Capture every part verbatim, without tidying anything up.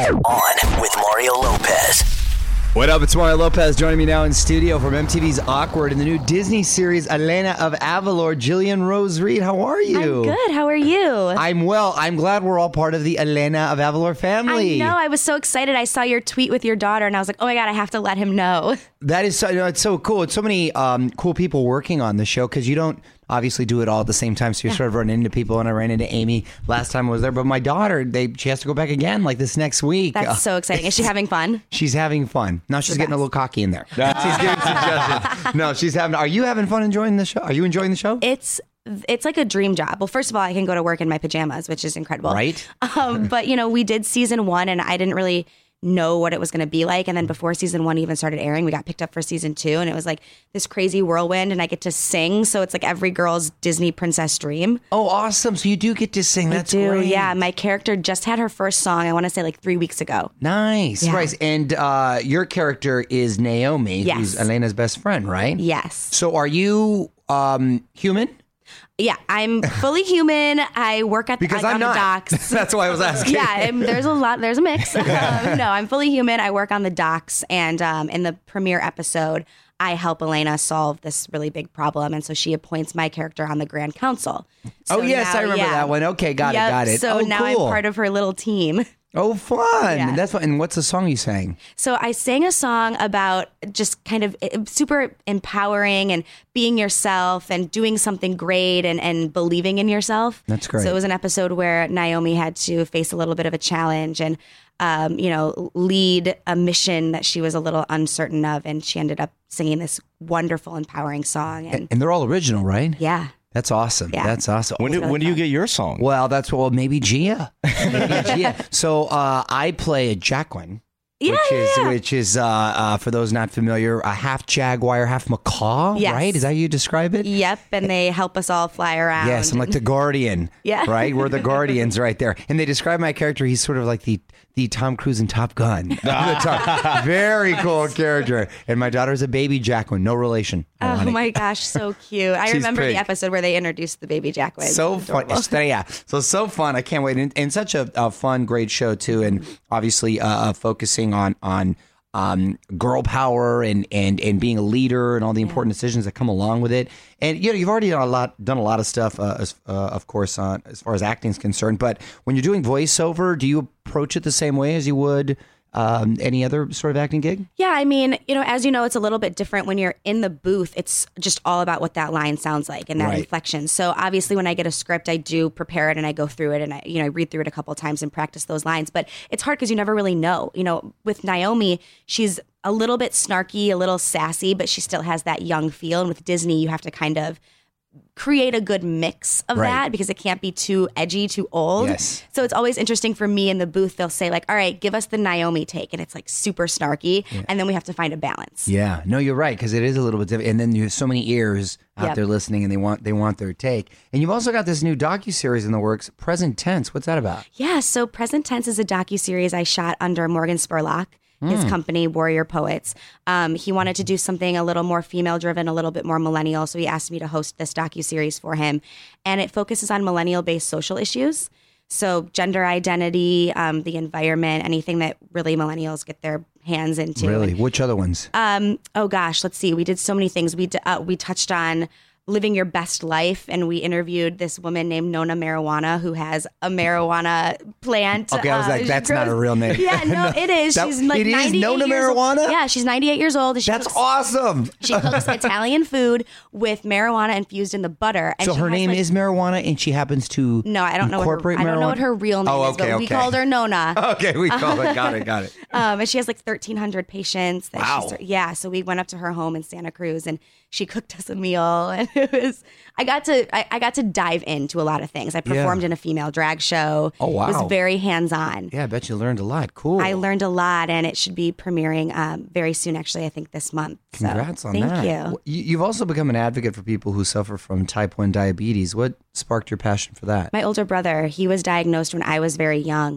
On with Mario Lopez. What up? It's Mario Lopez joining me now in studio from M T V's Awkward in the new Disney series Elena of Avalor. Jillian Rose Reed, how are you? I'm good. How are you? I'm well. I'm glad we're all part of the Elena of Avalor family. I know. I was so excited. I saw your tweet with your daughter, and I was like, oh my God, I have to let him know. That is so, you know, it's so cool. It's so many um, cool people working on the show because you don't obviously do it all at the same time. So you're yeah. sort of running into people, and I ran into Amy last time I was there. But my daughter, they she has to go back again like this next week. That's uh, so exciting. Is she having fun? She's having fun. Now she's getting a little cocky in there. She's giving suggestions. No, she's having. Are you having fun enjoying the show? Are you enjoying the show? It's It's like a dream job. Well, first of all, I can go to work in my pajamas, which is incredible. Right. Um, but, you know, we did season one, and I didn't really know what it was going to be like. And then before season one even started airing, we got picked up for season two, and it was like this crazy whirlwind, and I get to sing. So it's like every girl's Disney princess dream. Oh, awesome. So you do get to sing. That's I do, great. Yeah. My character just had her first song, I want to say like three weeks ago. Nice. Yeah. Right. And uh, your character is Naomi, yes. who's Elena's best friend, right? Yes. So are you um, human? Yeah, I'm fully human. I work at because like, I'm on not. the docks. That's why I was asking. Yeah, I'm, there's a lot. There's a mix. Um, no, I'm fully human. I work on the docks, and um, in the premiere episode, I help Elena solve this really big problem, and so she appoints my character on the Grand Council. So oh yes, now, I remember yeah. that one. Okay, got yep, it, got it. So oh, now cool. I'm part of her little team. Oh, fun. Yeah. That's what. And what's the song you sang? So I sang a song about just kind of super empowering and being yourself and doing something great and, and believing in yourself. That's great. So it was an episode where Naomi had to face a little bit of a challenge and, um, you know, lead a mission that she was a little uncertain of. And she ended up singing this wonderful, empowering song. And, and they're all original, right? Yeah. That's awesome. Yeah. That's awesome. When do, really when do you fun. get your song? Well, that's well, maybe Gia. Maybe Gia. So uh, I play a Jacqueline. Yeah, which yeah, is yeah. which is uh, uh, for those not familiar, a half jaguar, half macaw, Yes. right? Is that how you describe it? Yep, and they help us all fly around. Yes, I'm like the guardian. Yeah. Right? We're the guardians right there. And they describe my character, he's sort of like the the Tom Cruise in Top Gun. The Tom- very cool character. And my daughter's a baby Jacqueline, no relation. Oh Ironic. my gosh, so cute. I She's remember pink. the episode where they introduced the baby Jacqueline. So fun. Yeah. So, so fun. I can't wait. And, and such a, a fun, great show, too. And obviously uh, uh, focusing on, on um, girl power and, and, and being a leader and all the important decisions that come along with it. And, you know, you've already done a lot, done a lot of stuff, uh, as, uh, of course, uh, as far as acting is concerned. But when you're doing voiceover, do you approach it the same way as you would Um, any other sort of acting gig? Yeah, I mean, you know, as you know, it's a little bit different when you're in the booth. It's just all about what that line sounds like and that Right. inflection. So obviously when I get a script, I do prepare it and I go through it and I, you know, I read through it a couple of times and practice those lines. But it's hard because you never really know. You know, with Naomi, she's a little bit snarky, a little sassy, but she still has that young feel. And with Disney, you have to kind of create a good mix of Right. that because it can't be too edgy, too old. Yes. So it's always interesting for me in the booth. They'll say like, all right, give us the Naomi take. And it's like super snarky. Yeah. And then we have to find a balance. Yeah, no, you're right, because it is a little bit different. And then you have so many ears out Yep. there listening, and they want they want their take. And you've also got this new docuseries in the works, Present Tense. What's that about? Yeah. So Present Tense is a docuseries I shot under Morgan Spurlock, his company, Warrior Poets. Um, he wanted to do something a little more female driven, a little bit more millennial. So he asked me to host this docuseries for him. And it focuses on millennial based social issues. So gender identity, um, the environment, anything that really millennials get their hands into. Really? Which other ones? Um, oh gosh, let's see. We did so many things. We d- uh, we touched on living your best life, and we interviewed this woman named Nona Marijuana who has a marijuana plant. Okay, I was Uh, like, she that's not grows- a real name. Yeah, no, it is. That- she's like it is ninety-eight Nona years old. Marijuana? Yeah, she's ninety-eight years old. And she That's cooks, awesome. She cooks Italian food with marijuana infused in the butter. And So she her has, name like- is marijuana, and she happens to No, I don't know. What her, incorporate I don't know marijuana? what her real name Oh, is, but okay, we okay. called her Nona. Okay, we call it. Got it. Got it. Um, and she has like thirteen hundred patients. That Wow. She's, yeah. So we went up to her home in Santa Cruz and she cooked us a meal. And it was, I got to, I, I got to dive into a lot of things. I performed Yeah. in a female drag show. Oh, wow. It was very hands on. Yeah, I bet you learned a lot. Cool. I learned a lot and it should be premiering um, very soon, actually, I think this month. So, Congrats on thank that. you. Well, you. You've also become an advocate for people who suffer from type one diabetes. What sparked your passion for that? My older brother, he was diagnosed when I was very young.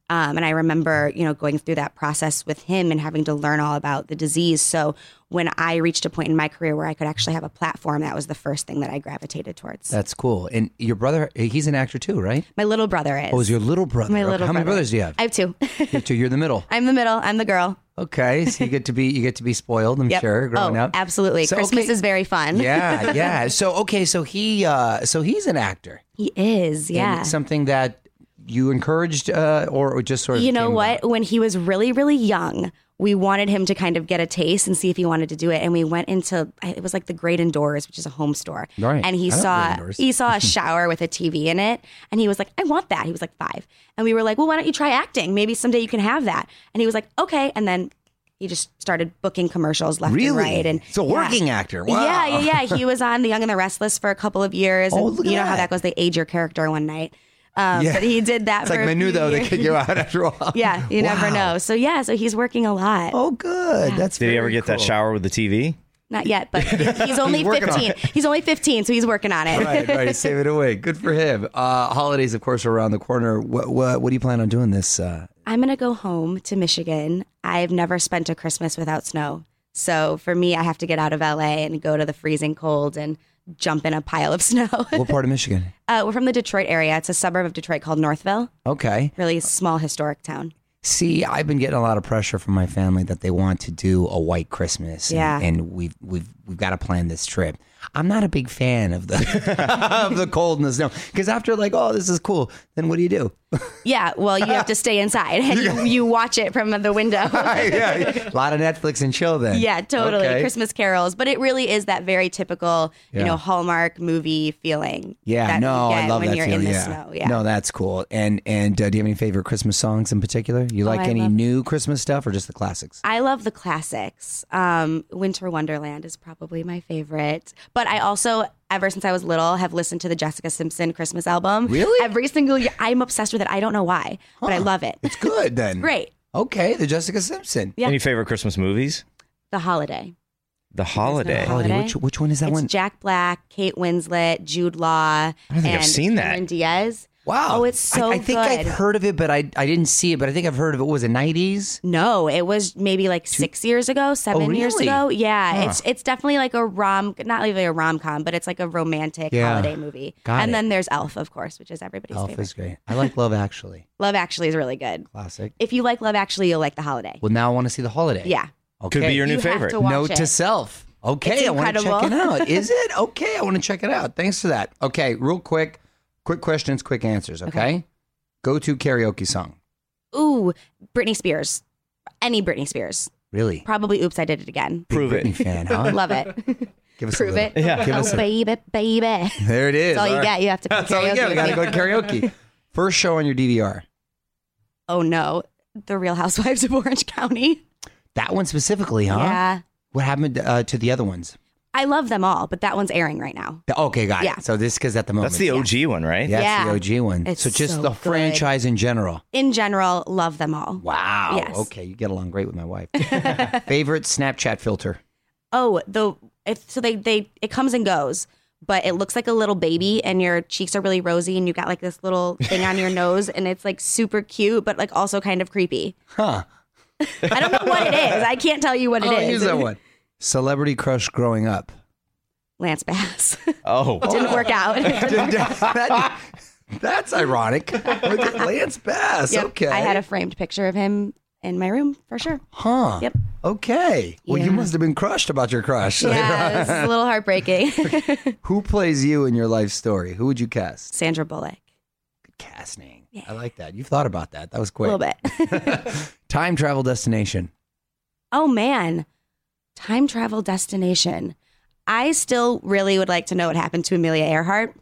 Um, and I remember, you know, going through that process with him and having to learn all about the disease. So when I reached a point in my career where I could actually have a platform, that was the first thing that I gravitated towards. That's cool. And your brother, he's an actor too, right? My little brother is. Oh, is your little brother? My Okay. little How many brother. brothers do you have? I have two. You have two. You're the middle. I'm the middle. I'm the girl. Okay, so you get to be you get to be spoiled, I'm Yep. sure, growing oh, up. absolutely. So, Christmas okay. is very fun. Yeah, yeah. So okay, so he uh so he's an actor. He is. And Yeah. it's something that you encouraged uh or, or just sort of You know came what? about? When he was really, really young, we wanted him to kind of get a taste and see if he wanted to do it. And we went into, it was like the Great Indoors, which is a home store. Right. And he I love Great saw Indoors. he saw a shower with a T V in it. And he was like, I want that. He was like five. And we were like, well, why don't you try acting? Maybe someday you can have that. And he was like, okay. And then he just started booking commercials left Really? and right. And It's a yeah. working actor. Wow. Yeah, yeah, yeah. He was on The Young and the Restless for a couple of years. Oh, and look at you know that. how that goes. They age your character one night. Um, Yeah. But he did that It's for like a few Menudo, they years. kick you out after a while. Yeah, you never Wow. know. So yeah, so he's working a lot. Oh, good. That's Did he ever very get that cool. shower with the T V? Not yet, but he's only He's working on fifteen. He's only fifteen, so he's working on it. Right, right. Save it away. Good for him. Uh, holidays, of course, are around the corner. What, what, what do you plan on doing this? Uh, I'm gonna go home to Michigan. I've never spent a Christmas without snow. So for me, I have to get out of L A and go to the freezing cold and jump in a pile of snow. what part of Michigan? uh, we're from the Detroit area. It's a suburb of Detroit called Northville. Okay. Really small historic town. See, I've been getting a lot of pressure from my family that they want to do a white Christmas. And, Yeah. and we've we've we've got to plan this trip. I'm not a big fan of the of the cold and the snow because after like, oh, this is cool. Then what do you do? Yeah, well, you have to stay inside and you, you watch it from the window. yeah, a lot of Netflix and chill then. Yeah, totally. Okay. Christmas carols, but it really is that very typical, Yeah. you know, Hallmark movie feeling. Yeah, that no, you I get love when that you're feeling. in the yeah. snow. Yeah. No, that's cool. And and uh, do you have any favorite Christmas songs in particular? You like I any love- new Christmas stuff or just the classics? I love the classics. Um, Winter Wonderland is probably my favorite, but I also, ever since I was little, have listened to the Jessica Simpson Christmas album. Really? Every single year. I'm obsessed with it. I don't know why, but I love it. It's good then. Great. Okay, the Jessica Simpson. Yeah. Any favorite Christmas movies? The Holiday. The Holiday. Holiday. Holiday. Which which one is that It's one? Jack Black, Kate Winslet, Jude Law, I don't think I've and seen that. Cameron Diaz. Wow. Oh, it's so I, I think good. I've heard of it, but I I didn't see it. But I think I've heard of it. Was it nineties? No, it was maybe like six years ago, seven years Oh, really? ago. Yeah, it's it's definitely like a rom, not really a rom com, but it's like a romantic Yeah. holiday movie. Got and it. then there's Elf, of course, which is everybody's Elf favorite. is great. I like Love Actually. Love Actually is really good. Classic. If you like Love Actually, you'll like The Holiday. Well, now I want to see the holiday. Yeah, Okay. Could be your new You have favorite. to watch Note it. to self. Okay, It's I want to check it incredible. out. Is it? Okay, I want to check it out. Thanks for that. Okay, real quick, quick questions, quick answers. Okay. Okay. Go to karaoke song. Ooh, Britney Spears. Any Britney Spears. Really? Probably Oops, I Did It Again. Prove Britney it. fan, huh? Love it. Give us Prove a it. little. Yeah. Give Oh, us a, baby, baby. there it is. That's all you right. get. You have to pick That's all you karaoke. get. We got to go to karaoke. First show on your D V R. Oh, no. The Real Housewives of Orange County. That one specifically, huh? Yeah. What happened uh, to the other ones? I love them all, but that one's airing right now. Okay, got Yeah. it. So this because at the moment. That's the O G one, right? Yeah, it's Yeah. the O G one. It's so just so the good. franchise in general. In general, love them all. Wow. Yes. Okay, you get along great with my wife. Favorite Snapchat filter? Oh, the it, so they they it comes and goes, but it looks like a little baby, and your cheeks are really rosy, and you got like this little thing on your nose, and it's like super cute, but like also kind of creepy. Huh. I don't know what it is. I can't tell you what it I'll is. use that one. Celebrity crush growing up. Lance Bass Oh. didn't work out. That- that's ironic. Look at Lance Bass. Yep. Okay. I had a framed picture of him in my room for sure. Huh. Yep. Okay. Well, you Yeah. must have been crushed about your crush. Yeah, it's a little heartbreaking. Who plays you in your life story? Who would you cast? Sandra Bullock, Good casting. I like that. You've thought about that. That was a quick. little bit. Time travel destination. Oh man, time travel destination. I still really would like to know what happened to Amelia Earhart.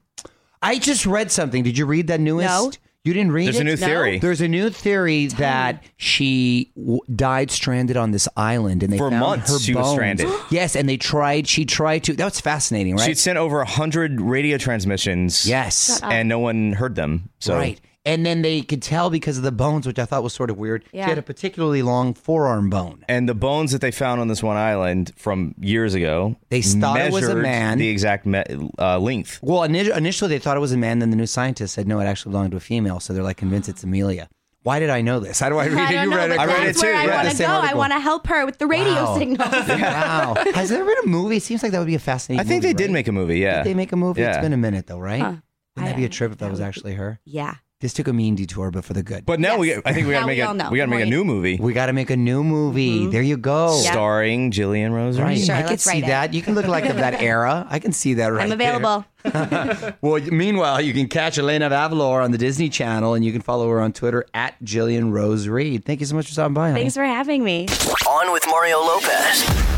I just read something. Did you read that newest? No. You didn't read There's it? a new No. theory. There's a new theory that she w- died stranded on this island, and they For found months her she was bones. stranded. Yes, and they tried. She tried to. That's fascinating, right? She'd sent over a hundred radio transmissions. yes, And no one heard them. So right. And then they could tell because of the bones, which I thought was sort of weird. Yeah. She had a particularly long forearm bone. And the bones that they found on this one island from years ago, They thought it was a measured man. The exact me- uh, length. Well, ini- initially they thought it was a man. Then the new scientists said no, it actually belonged to a female. So they're like convinced it's Amelia. Why did I know this? How do I read I it? don't You know, read it. but I read that's it too. where I Yeah, want the to same go. I article. want to help her with the radio Wow. signals. Wow. Has there been a movie? It seems like that would be a fascinating I think movie, they did right? make a movie. Yeah. Did they make a movie? Yeah. It's been a minute though, right? Huh. Wouldn't that I- be a trip if that that was would- actually her? Yeah. This took a mean detour, but for the good. But now Yes. we, I think we got to Now make we a, all know. we got to make a Right. new movie We got to make a new movie. There you go. Yeah. starring Jillian Rose Right. Reed. Sure, I can let's see write it. that. You can look like of that era. I can see that right I'm there. available. Well, meanwhile, you can catch Elena Avalor on the Disney Channel, and you can follow her on Twitter at Jillian Rose Reed. Thank you so much for stopping by, honey. Thanks for having me. On with Mario Lopez.